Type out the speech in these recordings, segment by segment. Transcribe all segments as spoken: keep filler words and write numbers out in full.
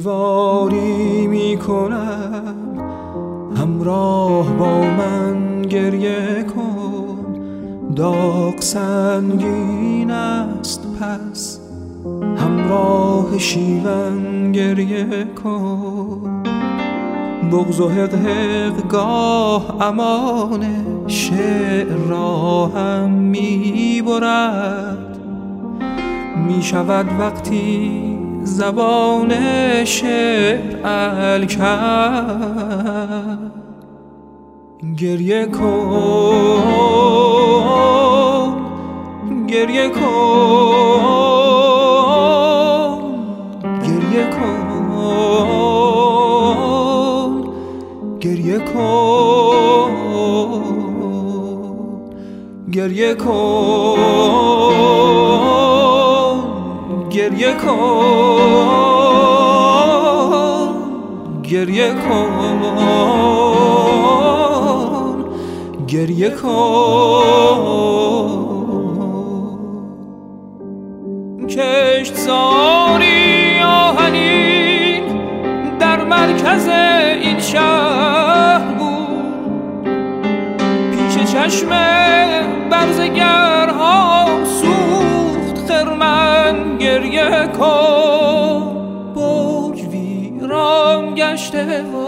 امیدواری میکنم همراه با من گریه کن. داغ سنگین است پس همراه شیون گریه کن. بغض و حقحق گاه امان شعر را هم میبرد. میشود وقتی زبان شعر الکن. گریه کن گریه کن گریه کن گریه کن گریه کن گریه کن گریه کن گریه کن. کشتزاری آهنین در مرکز این شهر بود. پیش چشم برزگرها سوخت خرمن. گریه کن. برج ویران گشته و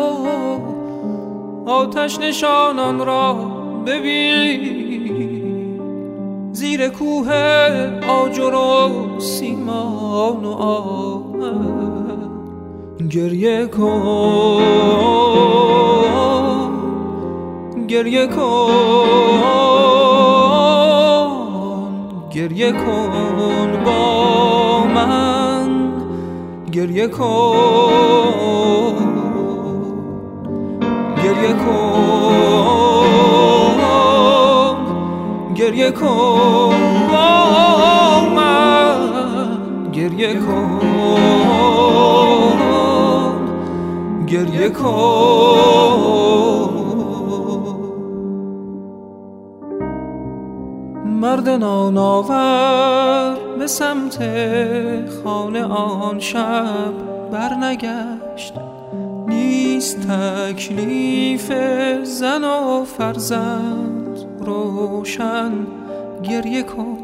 آتش نشانان را ببین. زیر کوه آجر و سیمان و آهن. گریه کن گریه کن گریه کن با من. گریه کن گریه کن گریه کن با من. گریه کن گریه کن. مرد نانآور به سمت خانه آن شب برنگشت. نیست تکلیف زن و فرزند روشن. گریه کن.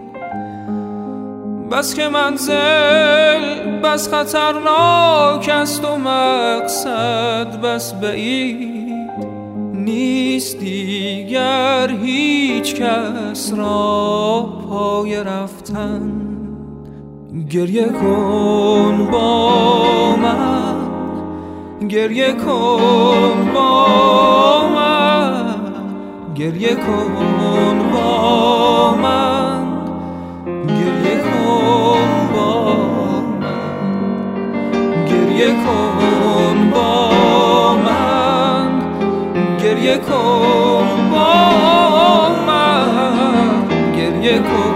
بس که منزل بس خطرناک است و مقصد بس بعید. نیست دیگر هیچ کس را پای رفتن. گریه کن با من. گریه کن با من. گریه کن با من. گریه کن با من. گریه کن با من. گریه کن با من. گریه کن